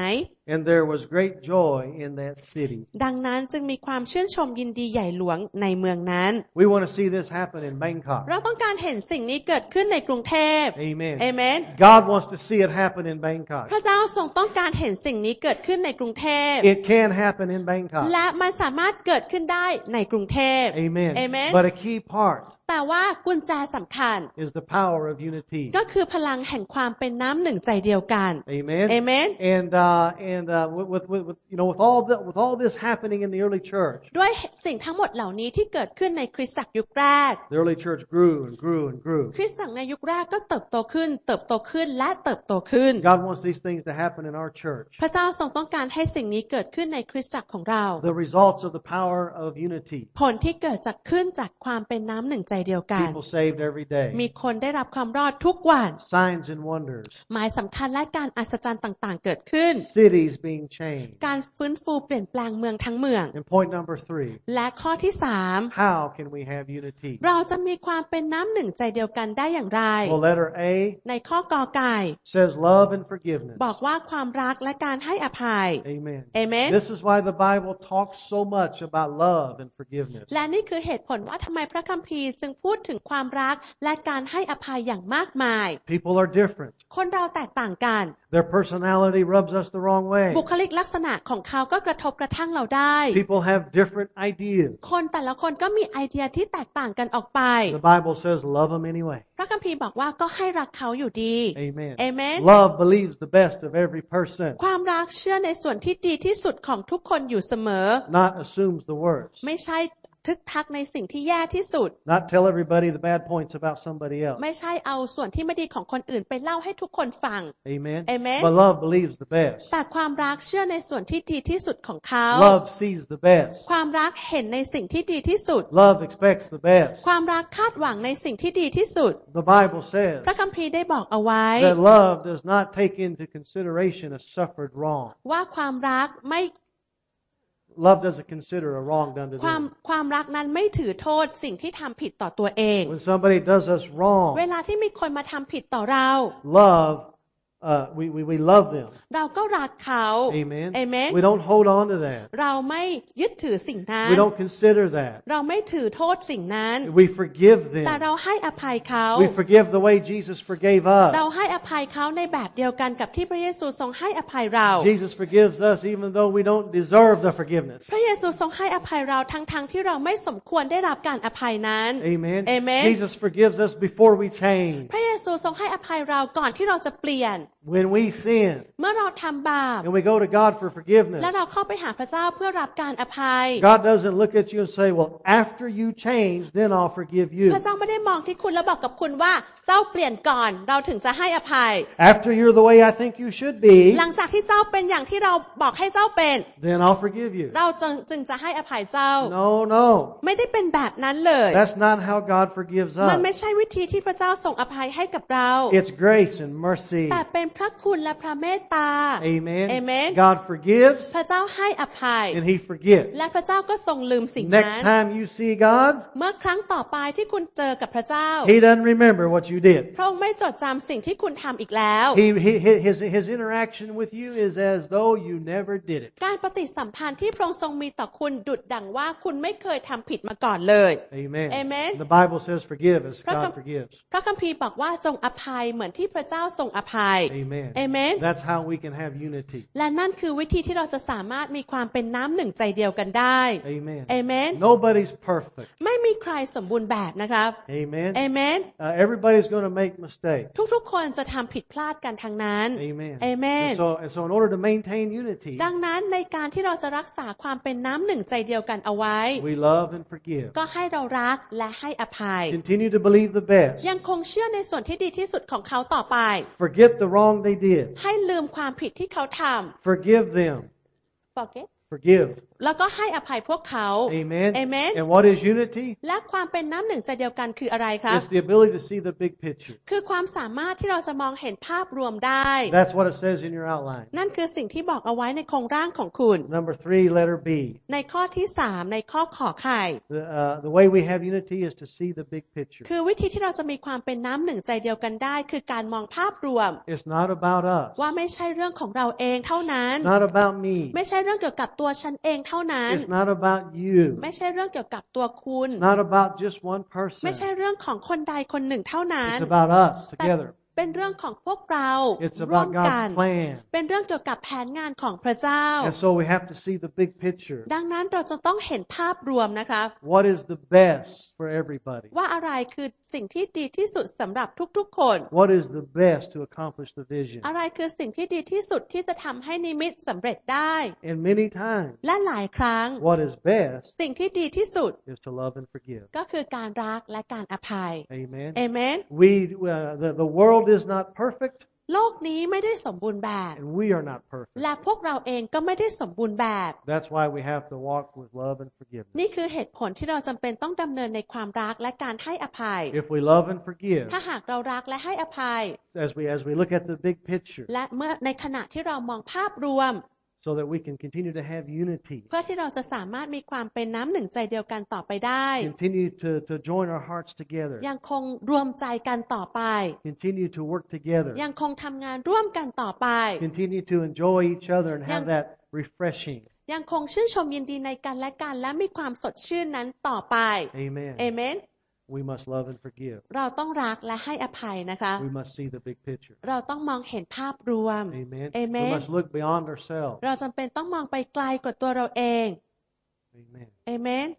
And there was great joy in that city. ดังนั้นจึงมีความชื่นชมยินดีใหญ่หลวงในเมืองนั้น We want to see this happen in Bangkok. เราต้องการเห็นสิ่งนี้เกิดขึ้นในกรุงเทพ Amen. เอเมน God wants to see it happen in Bangkok. พระเจ้าทรงต้องการเห็นสิ่งนี้เกิดขึ้นในกรุงเทพ It can happen in Bangkok. และมันสามารถเกิดขึ้นได้ในกรุงเทพ Amen. Amen. But a key part แต่ว่ากุญแจสำคัญ is the power of unity. ก็คือพลังแห่งความเป็นน้ำหนึ่งใจเดียวกัน Amen. Amen. And uh, and uh, with, with, with you know with all the, with all this happening in the early church, ด้วยสิ่งทั้งหมดเหล่านี้ที่เกิดขึ้นในคริสตจักรยุคแรก the early church grew and grew and grew. คริสตจักรในยุคแรกก็เติบโตขึ้นเติบโตขึ้นและเติบโตขึ้น God wants these things to happen in our church. พระเจ้าทรงต้องการให้สิ่งนี้เกิดขึ้นในคริสตจักรของเรา The results of the power of unity. ผลที่เกิดจากขึ้นจากความเป็นน้ำหนึ่งใจเดียวกัน People saved every day. มีคนได้รับความรอดทุกวัน Signs and wonders. หมายสำคัญและการอัศจรรย์ต่างๆเกิดขึ้น Cities being changed. การฟื้นฟูเปลี่ยนแปลงเมืองทั้งเมือง And point number three. และข้อที่สาม How can we have unity? เราจะมีความเป็นน้ำหนึ่งใจเดียวกันได้อย่างไร Well, letter A ในข้อกอไก่ says love and forgiveness. บอกว่าความรักและการให้อภัย Amen. Amen. This is why the Bible talks so much about love and forgiveness. และนี่คือเหตุผลว่าทำไมพระคัมภีร์จึงพูดถึงความรักและการให้อภัยอย่างมากมาย People are different. คนเราแตกต่างกัน Their personality rubs us the wrong way. บุคลิกลักษณะของเขาก็กระทบกระทั่งเราได้ People have different ideas. คนแต่ละคนก็มีไอเดียที่แตกต่างกันออกไป The Bible says love them anyway. พระคัมภีร์บอกว่าก็ให้รักเขาอยู่ดี Amen. Amen. Love believes the best of every person, ความรักเชื่อในส่วนที่ดีที่สุดของทุกคนอยู่เสมอ not assumes the worst. ไม่ใช่ทึกทักในสิ่งที่แย่ที่สุด Not tell everybody the bad points about somebody else. ไม่ใช่เอาส่วนที่ไม่ดีของคนอื่นไปเล่าให้ทุกคนฟัง Amen. Amen. But love believes the best. แต่ความรักเชื่อในส่วนที่ดีที่สุดของเขา Love sees the best. ความรักเห็นในสิ่งที่ดีที่สุด Love expects the best. ความรักคาดหวังในสิ่งที่ดีที่สุด The Bible says พระคัมภีร์ได้บอกเอาไว้ that love does not take into consideration a suffered wrong. ว่าความรักไม่ Love doesn't consider a wrong done to ความ them. ความรักนั้นไม่ถือโทษสิ่งที่ทำผิดต่อตัวเอง When somebody does us เว wrong, ลาที่มีคนมาทำผิดต่อเรา love, uh, we, we, we love them. เราก็รักเขา Amen. Amen. We don't hold on to that. เราไม่ยึดถือสิ่งนั้น We don't consider that. เราไม่ถือโทษสิ่งนั้น We forgive แต่ them. เราให้อภัยเขา We forgive the way Jesus forgave เรา us. ให้อภัยเขาในแบบเดียวกันกับที่พระเยซูทรงให้อภัยเรา Jesus forgives us even though we don't deserve the forgiveness. พระเยซูทรงให้อภัยเราทั้งๆที่เราไม่สมควรได้รับการอภัยนั้น Amen. Amen. Jesus forgives us before we change. พระเยซูทรงให้อภัยเราก่อนที่เราจะเปลี่ยน When we sin เมื่อเราทำบาป and we go to God for forgiveness, และเราเข้าไปหาพระเจ้าเพื่อรับการอภัย God doesn't look at you and say, well, after you change, then I'll forgive พระ you. เจ้าไม่ได้มองที่คุณแล้วบอกกับคุณว่าเจ้าเปลี่ยนก่อนเราถึงจะให้อภัย After you're the way I think you should be, หลังจากที่เจ้าเป็นอย่างที่เราบอกให้เจ้าเป็น then I'll forgive you. เราจึงจึงจะให้อภัยเจ้า No, no. ไม่ได้เป็นแบบนั้นเลย That's not how God forgives มันไม่ us. ใช่วิธีที่พระเจ้าทรงอภัยให้กับเรา It's grace and mercy. แต่เป็นพระคุณและพระเมตตา Amen. Amen. God forgives พระเจ้าให้อภัย and He forgives. และพระเจ้าก็ทรงลืมสิ่งนั้น Next time you see God, เมื่อครั้งต่อไปที่คุณเจอกับพระเจ้า He doesn't remember what you did. พระองค์ไม่จดจำสิ่งที่คุณทำอีกแล้ว He, he, his, his interaction with you is as though you never did it. การปฏิสัมพันธ์ที่พระองค์ทรงมีต่อคุณดุจดังว่าคุณไม่เคยทำผิดมาก่อนเลย Amen. Amen. The Bible says forgive as พระคัม God forgives. พระคัมภีร์บอกว่าจงอภัยเหมือนที่พระเจ้าทรงอภัย Amen. Amen. That's how we can have unity. และนั่นคือวิธีที่เราจะสามารถมีความเป็นน้ำหนึ่งใจเดียวกันได้ Amen. Amen. Nobody's perfect. ไม่มีใครสมบูรณ์แบบนะครับ Amen. Amen. Uh, everybody's going to make mistakes. ทุกๆคนจะทำผิดพลาดกันทั้งนั้น Amen. Amen. And so, and so in order to maintain unity, ดังนั้นในการที่เราจะรักษาความเป็นน้ำหนึ่งใจเดียวกันเอาไว้ we love and forgive. ก็ให้เรารักและให้อภัย Continue to believe the best. ยังคงเชื่อในส่วนที่ดีที่สุดของเขาต่อไป Forget the wrong they did. ให้ลืมความผิดที่เขาท Forgive them. ำ forget Forgive. แล้วก็ให้อภัยพวกเขา Amen. Amen. And what is unity? และความเป็นน้ำหนึ่งใจเดียวกันคืออะไรครับ It's the ability to see the big picture. คือความสามารถที่เราจะมองเห็นภาพรวมได้ That's what it says in your outline. นั่นคือสิ่งที่บอกเอาไว้ในโครงร่างของคุณ Number three, letter B. ในข้อที่สามในข้อขอไข่ The, uh, the way we have unity is to see the big picture. คือวิธีที่เราจะมีความเป็นน้ำหนึ่งใจเดียวกันได้คือการมองภาพรวม It's not about us. ว่าไม่ใช่เรื่องของเราเองเท่านั้น It's not about me. ไม่ใช่เรื่องเกี่ยวกับตัวฉันเองเท่านั้น It's not about you. ไม่ใช่เรื่องเกี่ยวกับตัวคุณ It's not about just one person. ไม่ใช่เรื่องของคนใดคนหนึ่งเท่านั้น It's about us together. เป็นเรื่องของพวกเรา It's ร่ว about มกัน God's plan. เป็นเรื่องเกี่ยวกับแผนงานของพระเจ้า And so we have to see the big picture. ดังนั้นเราจะต้องเห็นภาพรวมนะคะ What is the best for everybody? ว่าอะไรคือสิ่งที่ดีที่สุดสำหรับทุกๆคน What is the best to accomplish the vision? อะไรคือสิ่งที่ดีที่สุดที่จะทำให้นิมิตสำเร็จได้ And many times, และหลายครั้ง what is best สิ่งที่ดีที่สุด is to love and forgive. ก็คือการรักและการอภัย Amen. เอเมน We, uh, the, the world is not perfect, โลกนี้ไม่ได้สมบูรณ์แบบ and we are not perfect. และพวกเราเองก็ไม่ได้สมบูรณ์แบบ That's why we have to walk with love and forgiveness. นี่คือเหตุผลที่เราจำเป็นต้องดำเนินในความรักและการให้อภัย If we love and forgive, ถ้าหากเรารักและให้อภัย as we as we look at the big picture, และเมื่อในขณะที่เรามองภาพรวม so that we can continue to have unity, เพื่อที่เราจะสามารถมีความเป็นน้ำหนึ่งใจเดียวกันต่อไปได้ continue to, to join our hearts together, ยังคงรวมใจกันต่อไป continue to work together, ยังคงทำงานร่วมกันต่อไป continue to enjoy each other and have that refreshing. ยังคงชื่นชมยินดีในกันและกันและมีความสดชื่นนั้นต่อไป Amen. เอเมน We must love and forgive. เราต้องรักและให้อภัยนะคะ We must see the big picture. เราต้องมองเห็นภาพรวม Amen. เอเม We น must look beyond ourselves. เราจำเป็นต้องมองไปไกลกว่าตัวเราเอง Amen. เอเมน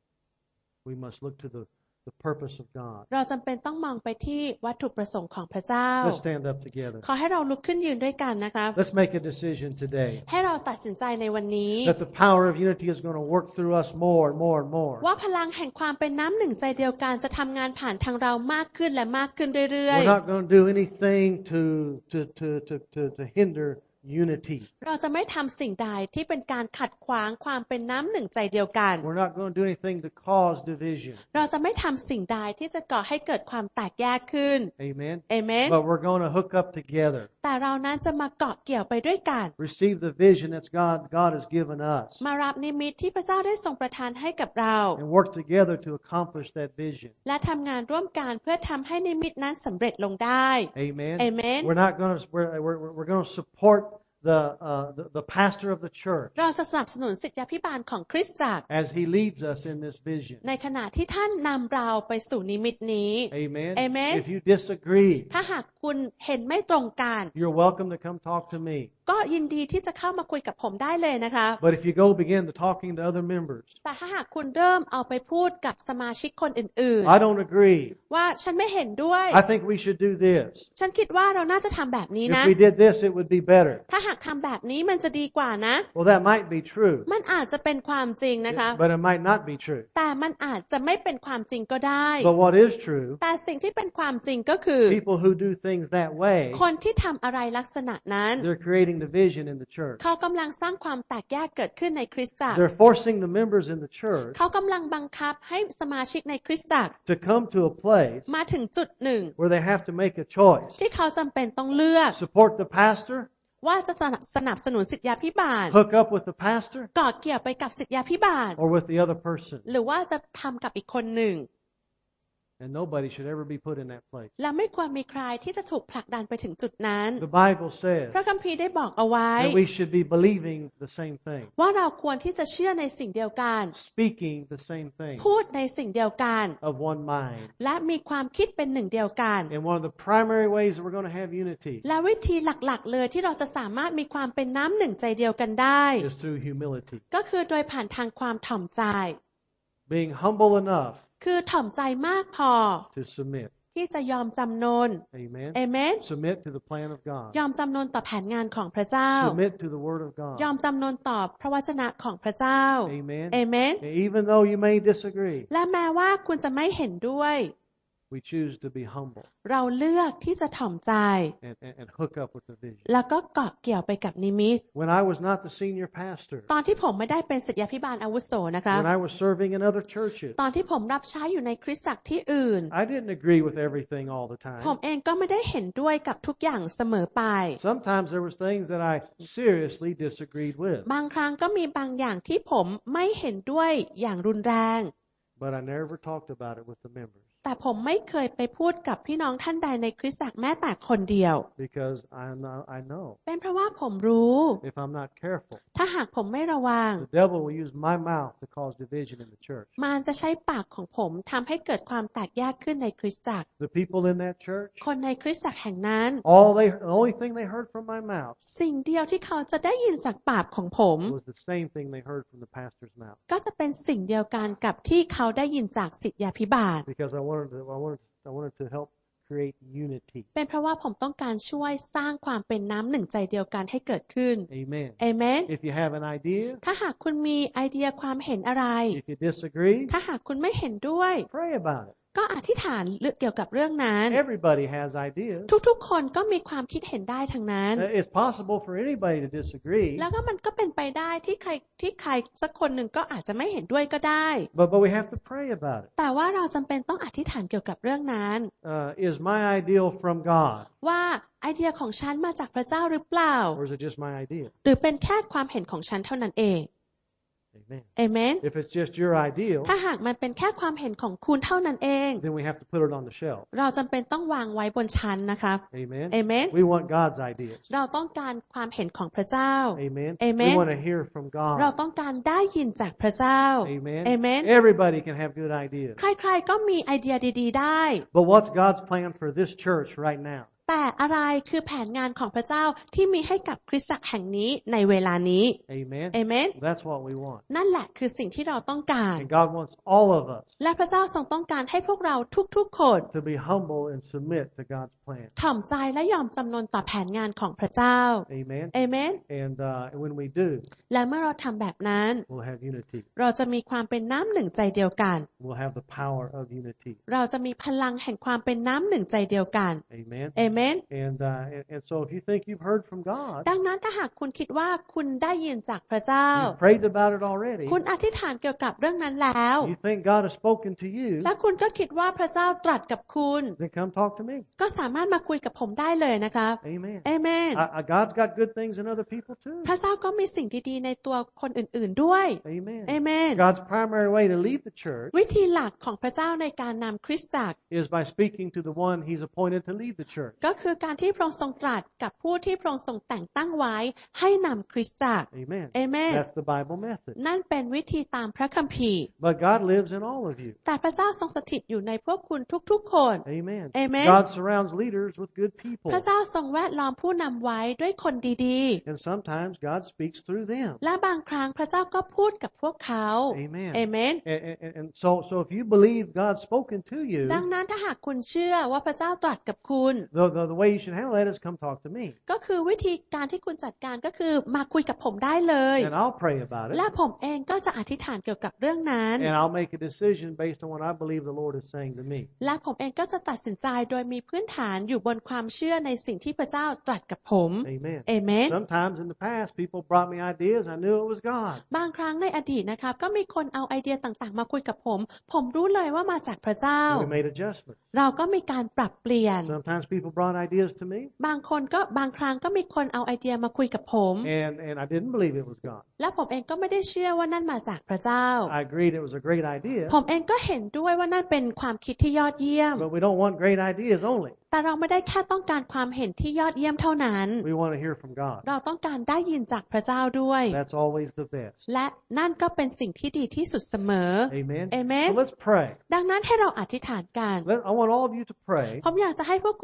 We must look to the, the purpose of God. เราจำเป็นต้องมองไปที่วัตถุประสงค์ของพระเจ้า Let's stand up together. ขอให้เราลุกขึ้นยืนด้วยกันนะคะ Let's make a decision today ให้เราตัดสินใจในวันนี้ that the power of unity is going to work through us more and more and more. ว่าพลังแห่งความเป็นน้ำหนึ่งใจเดียวกันจะทำงานผ่านทางเรามากขึ้นและมากขึ้นเรื่อย We're not going to do anything to, to, to, to, to, to hinder unity. ๆ เราจะไม่ทำสิ่งใดที่เป็นการขัดขวางความเป็นน้ำหนึ่งใจเดียวกัน We're not going to do anything to cause division. เราจะไม่ทำสิ่งใดที่จะก่อให้เกิดความแตกแยกขึ้น Amen. เอเมน But we're going to hook up together. แต่เรานั้นจะมาเกาะเกี่ยวไปด้วยกัน Receive the vision that God, God has given us. มารับนิมิตที่พระเจ้าได้ทรงประทานให้กับเรา And work together to accomplish that vision. และทำงานร่วมกันเพื่อทำให้นิมิตนั้นสำเร็จลงได้ Amen. Amen. We're not going to, we're, we're, we're going to support the, uh, the, the pastor of the church เราจะสนับสนุนศิษยาภิบาลของคริสตจักร as he leads us in this vision. ในขณะที่ท่านนำเราไปสู่นิมิตนี้ Amen. Amen. If you disagree, ถ้าหากคุณเห็นไม่ตรงกัน you're welcome to come talk to me. ก็ยินดีที่จะเข้ามาคุยกับผมได้เลยนะคะ But if you go begin to talking to other members, แต่ถ้าหากคุณเริ่มเอาไปพูดกับสมาชิกคนอื่น I don't agree. ๆ ว่าฉันไม่เห็นด้วย I think we should do this. ฉันคิดว่าเราน่าจะทำแบบนี้นะ If we did this, it would be better. ถ้าหากทำแบบนี้มันจะดีกว่านะ Well, that might be true, มันอาจจะเป็นความจริงนะคะ but it might not be true. แต่มันอาจจะไม่เป็นความจริงก็ได้ But what is true, แต่สิ่งที่เป็นความจริงก็คือ people who do things that way, คนที่ทำอะไรลักษณะนั้น they're creating division in the church. เขากำลังสร้างความแตกแยกเกิดขึ้นในคริสตจักร They're forcing the members in the church เขากำลังบังคับให้สมาชิกในคริสตจักร to come to a place มาถึงจุดหนึ่ง where they have to make a choice. ที่เขาจำเป็นต้องเลือก Support the pastor, ว่าจะสนับสนับสนุนศิษยาภิบาล hook up with the pastor, เกาะเกี่ยวไปกับศิษยาภิบาล or with the other person. หรือว่าจะทำกับอีกคนหนึ่ง And nobody should ever be put in that place. และไม่ควรมีใครที่จะถูกผลักดันไปถึงจุดนั้น The Bible says พระคัมภีร์ได้บอกเอาไว้ that we should be believing the same thing, ว่าเราควรที่จะเชื่อในสิ่งเดียวกัน speaking the same thing, พูดในสิ่งเดียวกัน of one mind. และมีความคิดเป็นหนึ่งเดียวกัน And one of the primary ways that we're going to have unity และวิธีหลักๆเลยที่เราจะสามารถมีความเป็นน้ำหนึ่งใจเดียวกันได้ is through humility. ก็คือโดยผ่านทางความถ่อมใจ Being humble enough คือถ่อมใจมากพอ to submit. ที่จะยอมจำนน Amen. เอเมน Submit to the plan of God. ยอมจำนนต่อแผนงานของพระเจ้า Submit to the word of ยอ God. มจำนนต่อพระวจนะของพระเจ้า Amen. เอเมน And even though you may disagree, และแม้ว่าคุณจะไม่เห็นด้วย We choose to be humble เราเลือกที่จะถ่อมใจ and, and, and hook up with the vision. แล้วก็เกาะเกี่ยวไปกับนิมิต When I was not the senior pastor, ตอนที่ผมไม่ได้เป็นศิษยาภิบาลอาวุโสนะครับ when I was serving in other churches, ตอนที่ผมรับใช้อยู่ในคริสตจักรที่อื่น I didn't agree with everything all the ผม time. เองก็ไม่ได้เห็นด้วยกับทุกอย่างเสมอไป Sometimes there was things that I seriously disagreed with, บางครั้งก็มีบางอย่างที่ผมไม่เห็นด้วยอย่างรุนแรง but I never talked about it with the members แต่ผมไม่เคยไปพูดกับพี่น้องท่านใดในคริสตจักรแม้แต่คนเดียว because I know, I know เป็นเพราะว่าผมรู้ if I'm not careful, ถ้าหากผมไม่ระวัง the devil will use my mouth to cause division in the church. มารจะใช้ปากของผมทำให้เกิดความแตกแยกขึ้นในคริสตจักร The people in that church, คนในคริสตจักรแห่งนั้น all they, the only thing they heard from my mouth สิ่งเดียวที่เขาจะได้ยินจากปากของผม was the same thing they heard from the pastor's mouth. ก็จะเป็นสิ่งเดียวกันกับที่เขาได้ยินจากศิษยาภิบาล Because I wanted to, I wanted, I wanted to help create unity. เป็นเพราะว่าผมต้องการช่วยสร้างความเป็นน้ำหนึ่งใจเดียวกันให้เกิดขึ้น Amen. เอเมน If you have an idea, ถ้าหากคุณมีไอเดียความเห็นอะไร if you disagree, ถ้าหากคุณไม่เห็นด้วย pray about it. ก็อธิษฐานเกี่ยวกับเรื่องนั้น Everybody has ideas. ทุกๆคนก็มีความคิดเห็นได้ทั้งนั้น It's possible for anybody to disagree, แล้วก็มันก็เป็นไปได้ที่ใครที่ใครสักคนหนึ่งก็อาจจะไม่เห็นด้วยก็ได้ but but we have to pray about it. แต่ว่าเราจำเป็นต้องอธิษฐานเกี่ยวกับเรื่องนั้น Uh, is my ideal from God, ว่าไอเดียของฉันมาจากพระเจ้าหรือเปล่า or is it just my idea? หรือเป็นแค่ความเห็นของฉันเท่านั้นเอง Amen. เอเมน If it's just your ideal, ถ้าหากมันเป็นแค่ความเห็นของคุณเท่านั้นเอง then we have to put it on the shelf. เราจำเป็นต้องวางไว้บนชั้นนะครับ Amen. เอเมน We want God's ideas. เราต้องการความเห็นของพระเจ้า Amen. Amen. We want to hear from เรา God. ต้องการได้ยินจากพระเจ้า Amen. เอเมน Everybody can have good ideas. ใครๆก็มีไอเดียดีๆได้ But what's God's plan for this church right now? แต่อะไรคือแผนงานของพระเจ้าที่มีให้กับคริสตจักรแห่งนี้ในเวลานี้ Amen. เอเมน That's what we want. นั่นแหละคือสิ่งที่เราต้องการ And God wants all of us และพระเจ้าทรงต้องการให้พวกเราทุกๆคน to be humble and submit to God's plan. ถ่อมใจและยอมจำนนต่อแผนงานของพระเจ้า Amen. เอเมน And uh, when we do, และเมื่อเราทำแบบนั้น we'll have unity. เราจะมีความเป็นน้ำหนึ่งใจเดียวกัน We'll have the power of unity. เราจะมีพลังแห่งความเป็นน้ำหนึ่งใจเดียวกัน Amen. เอเมน And, uh, and and so if you think you've heard from God, ดังนั้นถ้าหากคุณคิดว่าคุณได้ยินจากพระเจ้า you've prayed about it already, คุณอธิษฐานเกี่ยวกับเรื่องนั้นแล้ว you think God has spoken to you, และคุณก็คิดว่าพระเจ้าตรัสกับคุณ then come talk to me. ก็สามารถมาคุยกับผมได้เลยนะครับ Amen. เอเมน I, I, God's got good things in other people too. พระเจ้าก็มีสิ่งดีๆในตัวคนอื่นๆด้วย Amen. เอเมน God's primary way to lead the church วิธีหลักของพระเจ้าในการนำคริสตจักร is by speaking to the one He's appointed to lead the church. ก็คือการที่พระองค์ทรงตรัสกับผู้ที่พระองค์ทรงแต่งตั้งไว้ให้นำคริสตจักร Amen. เอเมน That's the Bible method. นั่นเป็นวิธีตามพระคัมภีร์ But God lives in all of you. แต่พระเจ้าทรงสถิตอยู่ในพวกคุณทุกๆคน Amen. Amen. God surrounds leaders with good people. พระเจ้าทรงแวดล้อมผู้นำไว้ด้วยคนดี And sometimes God speaks through them. ๆ และบางครั้งพระเจ้าก็พูดกับพวกเขา Amen. เอเมน And, and, and so, so if you believe God's spoken to you, ดังนั้นถ้าหากคุณเชื่อว่าพระเจ้าตรัสกับคุณ the, the, the way you should handle that is come talk to me. ก็คือวิธีการที่คุณจัดการก็คือมาคุยกับผมได้เลย And I'll pray about it. และผมเองก็จะอธิษฐานเกี่ยวกับเรื่องนั้น And I'll make a decision based on what I believe the Lord is saying to me. และผมเองก็จะตัดสินใจโดยมีพื้นฐานอยู่บนความเชื่อในสิ่งที่พระเจ้าตรัสกับผม Amen. เอเมน Sometimes in the past, people brought me ideas. I knew it was God. บางครั้งในอดีตนะครับก็มีคนเอาไอเดียต่างๆมาคุยกับผม ผมรู้เลยว่ามาจากพระเจ้า We made adjustments. เราก็มีการปรับเปลี่ยน Sometimes people brought ideas to me, บางคนก็บางครั้งก็มีคนเอาไอเดียมาคุยกับผม and, and I didn't believe it was God. และผมเองก็ไม่ได้เชื่อว่านั่นมาจากพระเจ้า I agreed it was a great idea, ผมเองก็เห็นด้วยว่านั่นเป็นความคิดที่ยอดเยี่ยม but we don't want great ideas only. แต่เราไม่ได้แค่ต้องการความเห็นที่ยอดเยี่ยมเท่านั้น We want to hear from God. เราต้องการได้ยินจากพระเจ้าด้วย That's always the best. และนั่นก็เป็นสิ่งที่ดีที่สุดเสมอ Amen. Amen. So let's pray. ดังนั้นให้เราอธิษฐานกัน Let, I want all of you to pray, ผมอยากจะให้พวกคุณทุกคน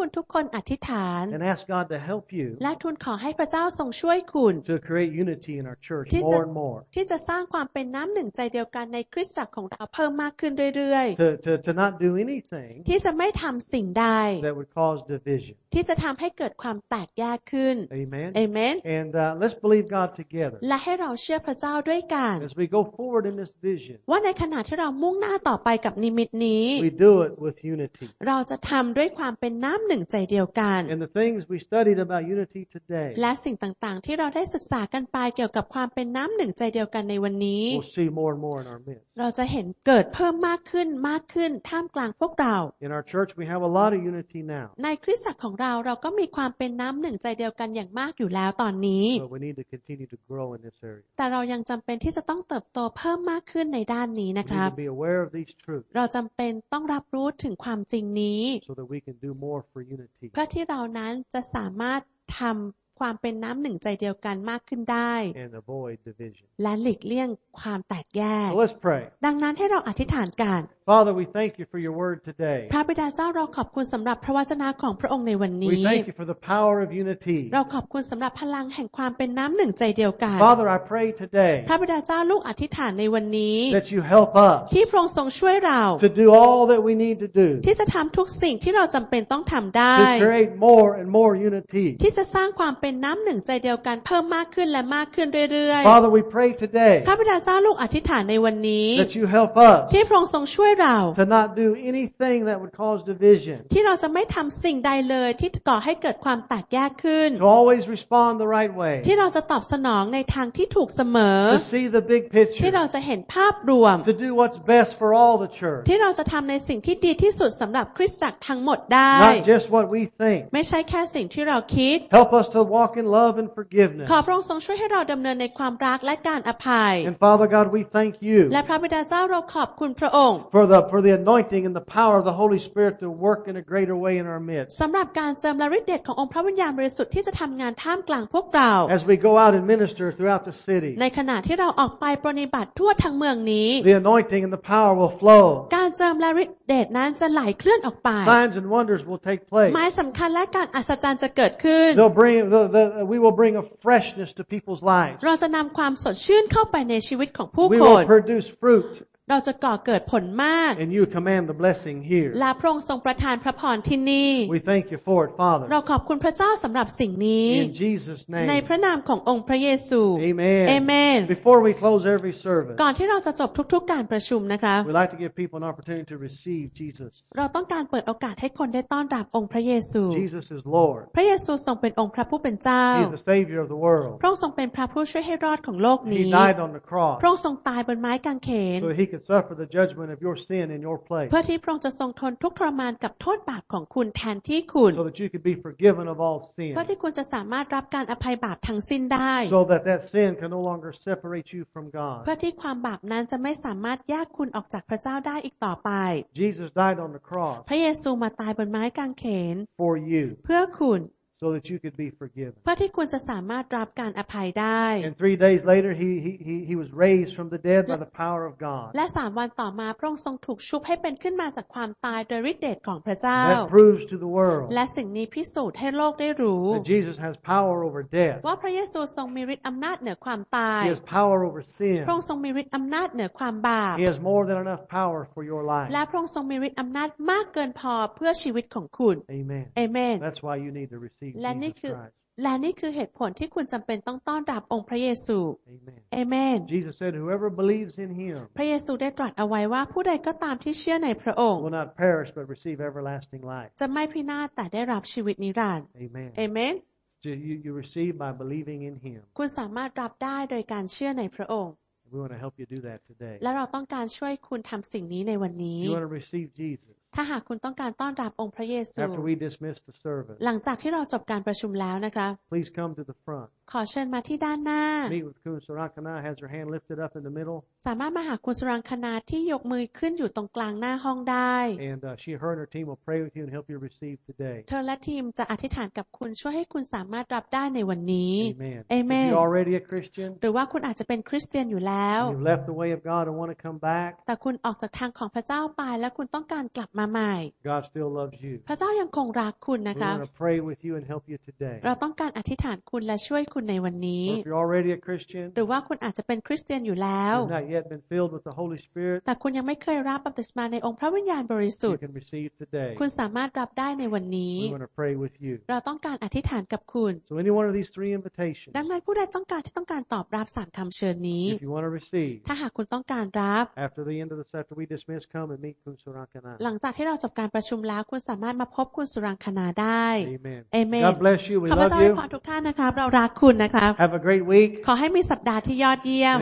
อธิษฐาน and ask God to help you และทูลขอให้พระเจ้าทรงช่วยคุณ to create unity in our church ที่จะ more and more. ที่จะสร้างความเป็นน้ำหนึ่งใจเดียวกันในคริสตจักรของเราเพิ่มมากขึ้นเรื่อย To, to, to not do anything ๆที่จะไม่ทำสิ่งใด that would cause division. ที่จะทำให้เกิดความแตกแยกขึ้น Amen. เอเมน And uh, let's believe God together และให้เราเชื่อพระเจ้าด้วยกัน as we go forward in this vision. ว่าในขณะที่เรามุ่งหน้าต่อไปกับนิมิตนี้ We do it with unity. เราจะทำด้วยความเป็นน้ำหนึ่งใจเดียวกัน And the things we studied about unity today, และสิ่งต่างๆที่เราได้ศึกษากันไปเกี่ยวกับความเป็นน้ำหนึ่งใจเดียวกันในวันนี้ we'll see more and more in our midst. เราจะเห็นเกิดเพิ่มมากขึ้นมากขึ้นท่ามกลางพวกเรา In our church, we have a lot of unity now, ในคริสตจักรของเราเราก็มีความเป็นน้ำหนึ่งใจเดียวกันอย่างมากอยู่แล้วตอนนี้ but we need to continue to grow in this area. แต่เรายังจำเป็นที่จะต้องเติบโตเพิ่มมากขึ้นในด้านนี้ We นะครับ need to be aware of these truths เราจำเป็นต้องรับรู้ถึงความจริงนี้ so that we can do more for unity. เพื่อที่เรานั้นจะสามารถทำความเป็นน้ำหนึ่งใจเดียวกันมากขึ้นได้ And avoid division. และหลีกเลี่ยงความแตกแยก So let's pray. ดังนั้นให้เราอธิษฐานกัน Father, we thank you for your word today. พระบิดาเจ้าเราขอบคุณสำหรับพระวจนะของพระองค์ในวันนี้ We thank you for the power of unity. เราขอบคุณสำหรับพลังแห่งความเป็นน้ำหนึ่งใจเดียวกัน Father, I pray today พระบิดาเจ้าลูกอธิษฐานในวันนี้ that you help us ที่พระองค์ทรงช่วยเรา to do all that we need to do ที่จะทำทุกสิ่งที่เราจำเป็นต้องทำได้ to create more and more unity. ที่จะสร้างความเป็นน้ำหนึ่งใจเดียวกันเพิ่มมากขึ้นและมากขึ้นเรื่อย Father, we pray ๆ today พระบิดาเจ้าลูกอธิษฐานในวันนี้ that you help us ที่พระองค์ทรงช่วยเรา to not do anything that would cause division, ที่เราจะไม่ทำสิ่งใดเลยที่ก่อให้เกิดความแตกแยกขึ้น to always respond the right way, ที่เราจะตอบสนองในทางที่ถูกเสมอ to see the big ที่เรา picture, จะเห็นภาพรวม to do what's best for all the church, ที่เราจะทำในสิ่งที่ดีที่สุดสำหรับคริสตจักรทั้งหมดได้ not just what we think. ไม่ใช่แค่สิ่งที่เราคิด Help us to walk in love and forgiveness. ขอพระองค์ทรงช่วยให้เราดำเนินในความรักและการอภัย And Father God, we thank you และพระบิดาเจ้าเราขอบคุณพระองค์ for the for the anointing and the power of the Holy Spirit to work in a greater way in our midst. สำหรับการเจิมและฤทธิ์เดชขององค์พระวิญญาณบริสุทธิ์ที่จะทำงานท่ามกลางพวกเรา As we go out and minister throughout the city, ในขณะที่เราออกไปปรนนิบัติทั่วทั้งเมืองนี้ the anointing and the power will flow. การเจิมและฤทธิ์เดชนั้นจะไหลเคลื่อนออกไป Signs and wonders will take place. หมายสำคัญและการอัศจรรย์จะเกิดขึ้น They'll bring the, the we will bring a freshness to people's lives. เราจะนำความสดชื่นเข้าไปในชีวิตของผู้ We คน will produce fruit, เราจะก่อเกิดผลมาก and you command the blessing here. และพระองค์ทรงประทานพระพรที่นี่ We thank you for it, Father. เราขอบคุณพระเจ้าสำหรับสิ่งนี้ In Jesus' ใน name. พระนามขององค์พระเยซู Amen. เอเมน Before we close every service, ก่อนที่เราจะจบทุกๆการประชุมนะคะ we'd like to give people an opportunity to receive Jesus. เราต้องการเปิดโอกาสให้คนได้ต้อนรับองค์พระเยซู Jesus is Lord. พระเยซูทรงเป็นองค์พระผู้เป็นเจ้า He's the Savior of the world. พระองค์ทรงเป็นพระผู้ช่วยให้รอดของโลก He นี้ died on the cross พระองค์ทรงตายบนไม้กางเขน so that He could suffer the judgment of your sin in your place, เพื่อที่พระองค์จะทรงทนทุกข์ทรมานกับโทษบาปของคุณแทนที่คุณ so that you could be forgiven of all sin, เพื่อที่คุณจะสามารถรับการอภัยบาปทั้งสิ้นได้ so that that sin can no longer separate you from God. เพื่อที่ความบาปนั้นจะไม่สามารถแยกคุณออกจากพระเจ้าได้อีกต่อไป Jesus died on the cross พระเยซูมาตายบนไม้กางเขน for you, เพื่อคุณ so that you could be forgiven. เพื่อที่คุณจะสามารถรับการอภัยได้ And three days later, he, he, he, he was raised from the dead by the power of God. และสามวันต่อมาพระองค์ทรงถูกชุบให้เป็นขึ้นมาจากความตายโดยฤทธิ์เดชของพระเจ้า That proves to the world และสิ่งนี้พิสูจน์ให้โลกได้รู้ that Jesus has power over death. ว่าพระเยซูทรงมีฤทธิ์อำนาจเหนือความตาย He has power over sin. พระองค์ทรงมีฤทธิ์อำนาจเหนือความบาป He has more than enough power for your life. และพระองค์ทรงมีฤทธิ์อำนาจมากเกินพอเพื่อชีวิตของคุณ Amen. เอเมน That's why you need to receive และนี่ Jesus คือ Christ. และนี่คือเหตุผลที่คุณจำเป็นต้องต้อนรับองค์พระเยซู Amen. เอเมน Jesus said, whoever believes in him พระเยซูได้ตรัสเอาไว้ว่าผู้ใดก็ตามที่เชื่อในพระองค์ will not perish but receive everlasting life. จะไม่พินาศแต่ได้รับชีวิตนิรันดร์ Amen. เอเมน So you, you receive by believing in him. คุณสามารถรับได้โดยการเชื่อในพระองค์ We want to help you do that today. และเราต้องการช่วยคุณทำสิ่งนี้ในวันนี้ You want to receive Jesus. ถ้าหากคุณต้องการต้อนรับองค์พระเยซู After we dismiss the service, หลังจากที่เราจบการประชุมแล้วนะคะ please come to the front. ขอเชิญมาที่ด้านหน้า Meet with Kun Surankana, has her hand lifted up in the middle. สามารถมาหาคุณสุรังคณาที่ยกมือขึ้นอยู่ตรงกลางหน้าห้องได้ And uh, she, her and her team will pray with you and help you receive today. เธอและทีมจะอธิษฐานกับคุณช่วยให้คุณสามารถรับได้ในวันนี้ Amen. Amen. If you're already a Christian, หรือว่าคุณอาจจะเป็นคริสเตียนอยู่แล้ว you've left the way of God and want to come back, แต่คุณออกจากทางของพระเจ้าไปและคุณต้องการกลับมาใหม่ God still loves you. พระเจ้ายังคงรักคุณนะ We คะ want to pray with you and help you today. เราต้องการอธิษฐานคุณและช่วยคุณในวันนี้ Or if you're already a Christian, หรือว่าคุณอาจจะเป็นคริสเตียนอยู่แล้ว you've not yet been filled with the Holy Spirit, แต่คุณยังไม่เคยรับบัพติศมาในองค์พระวิญญาณบริสุท you ธิ์ can receive today. คุณสามารถรับได้ในวันนี้ We want to pray with you. เราต้องการอธิษฐานกับคุณ So any one of these three invitations, ดังนั้นผู้ใดต้องการที่ต้องการตอบรับสามคำเชิญนี้ if you want to receive, ถ้าหากคุณต้องการรับ after the end of this, after we dismiss, come and meet Kun Surankana. หลังจากที่เราจบการประชุมแล้วคุณสามารถมาพบคุณสุรังคณาได้ Amen. Amen. God bless you. We ขอพระ love เจ้าให้ you. พรทุกท่านนะครับ เรารักคุณนะครับ Have a great week. ขอให้มีสัปดาห์ที่ยอดเยี่ยม